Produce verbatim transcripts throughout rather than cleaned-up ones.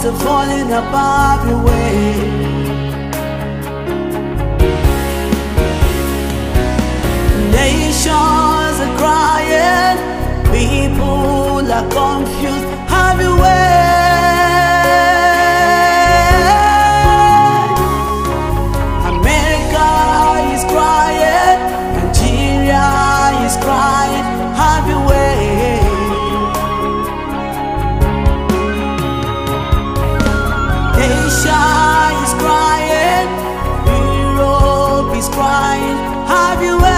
Stars are falling above your way. Nations are crying, people are confused. Have your way. America is crying, Nigeria is crying. Have your way. Asia is crying, Europe is crying. Have your way.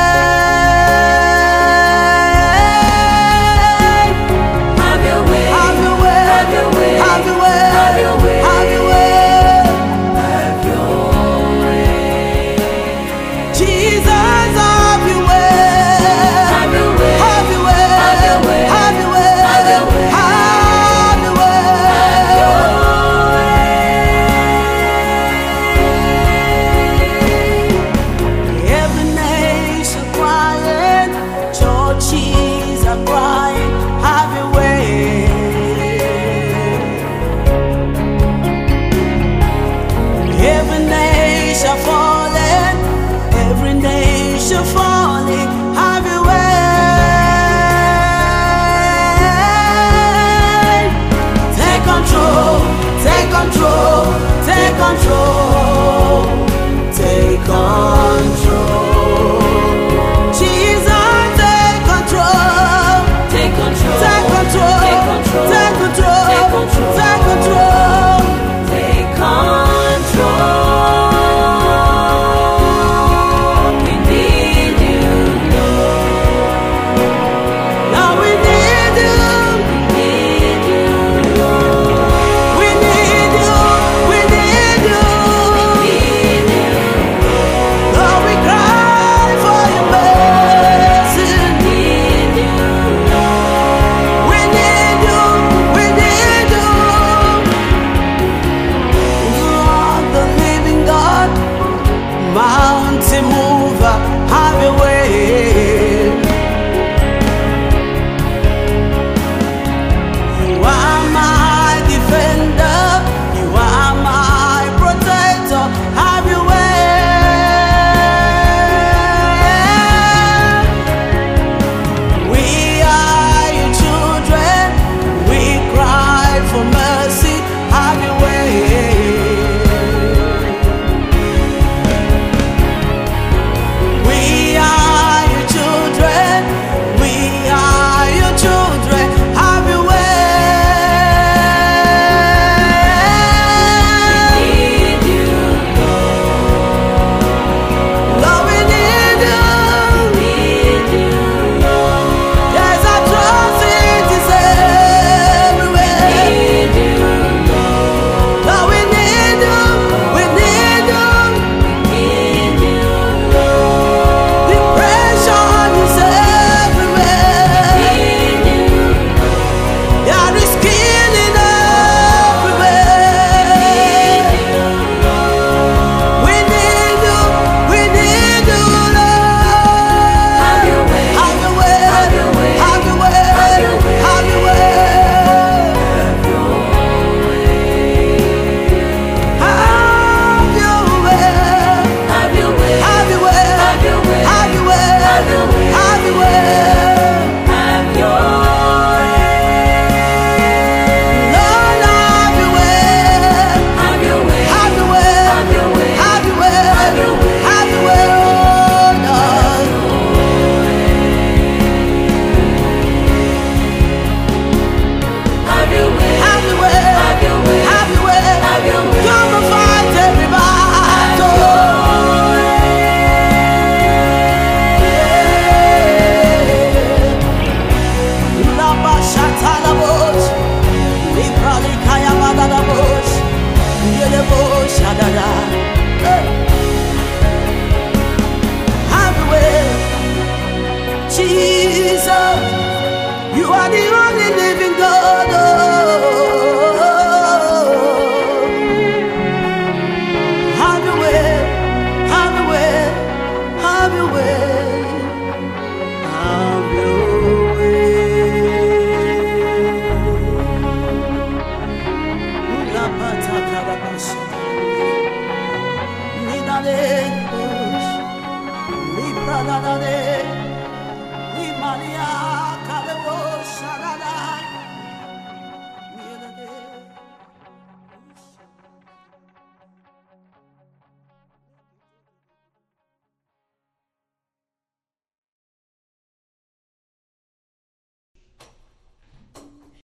Falling, every nation falling. Have your way. Take control, take control, take control, take control. Jesus, take control, take control, take control, take control, take control, take control, take control, take control. We need you, we need you. Libra da da de, Limania Kalebo Shadada.